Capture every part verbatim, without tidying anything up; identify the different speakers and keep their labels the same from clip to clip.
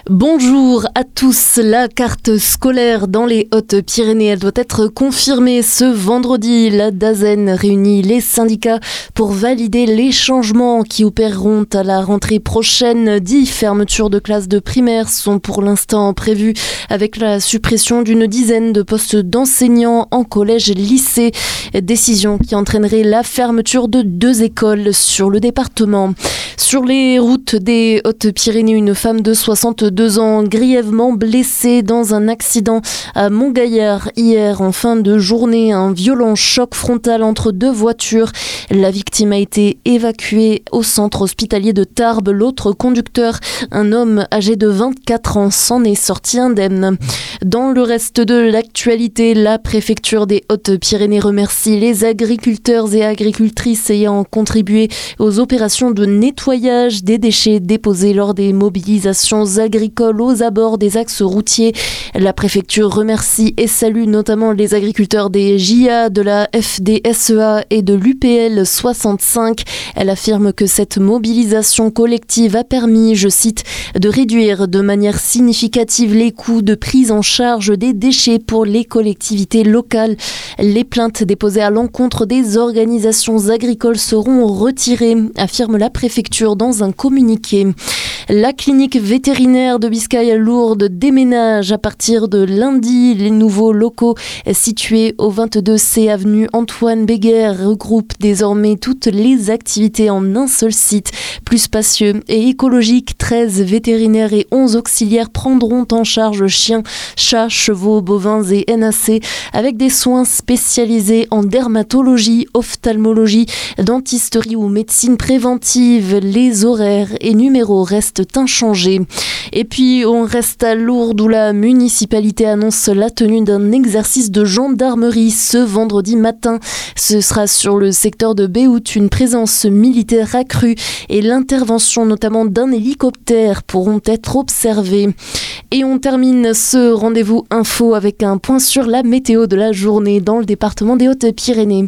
Speaker 1: Bonjour à tous. La carte scolaire dans les Hautes-Pyrénées, elle doit être confirmée ce vendredi. La DAZEN réunit les syndicats pour valider les changements qui opéreront à la rentrée prochaine. Dix fermetures de classes de primaire sont pour l'instant prévues avec la suppression d'une dizaine de postes d'enseignants en collège et lycée. Décision qui entraînerait la fermeture de deux écoles sur le département. Sur les routes des Hautes-Pyrénées, une femme de soixante-deux ans grièvement blessée dans un accident à Montgaillard hier en fin de journée. Un violent choc frontal entre deux voitures. La victime a été évacuée au centre hospitalier de Tarbes. L'autre conducteur, un homme âgé de vingt-quatre ans, s'en est sorti indemne. Dans le reste de l'actualité, la préfecture des Hautes-Pyrénées remercie les agriculteurs et agricultrices ayant contribué aux opérations de nettoyage des déchets déposés lors des mobilisations agricoles aux abords des axes routiers. La préfecture remercie et salue notamment les agriculteurs des J A, de la F D S E A et de l'U P L soixante-cinq. Elle affirme que cette mobilisation collective a permis, je cite, de réduire de manière significative les coûts de prise en charge des déchets pour les collectivités locales. Les plaintes déposées à l'encontre des organisations agricoles seront retirées, affirme la préfecture dans un communiqué. La clinique vétérinaire de Biscaye-Lourdes déménage à partir de lundi. Les nouveaux locaux situés au vingt-deux C avenue Antoine Béguer regroupent désormais toutes les activités en un seul site. Plus spacieux et écologique, treize vétérinaires et onze auxiliaires prendront en charge chiens, chats, chevaux, bovins et N A C avec des soins spécialisés en dermatologie, ophtalmologie, dentisterie ou médecine préventive. Les horaires et numéros restent inchangés. Et puis on reste à Lourdes où la municipalité annonce la tenue d'un exercice de gendarmerie ce vendredi matin. Ce sera sur le secteur de Béhout, une présence militaire accrue et l'intervention notamment d'un hélicoptère pourront être observées. Et on termine ce rendez-vous info avec un point sur la météo de la journée dans le département des Hautes-Pyrénées.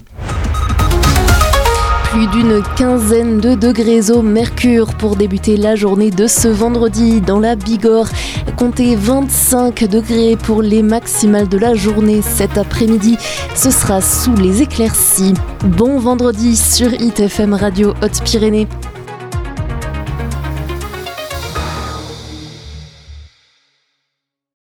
Speaker 1: Plus d'une quinzaine de degrés au mercure pour débuter la journée de ce vendredi dans la Bigorre. Comptez vingt-cinq degrés pour les maximales de la journée cet après-midi. Ce sera sous les éclaircies. Bon vendredi sur I T F M Radio Hautes-Pyrénées.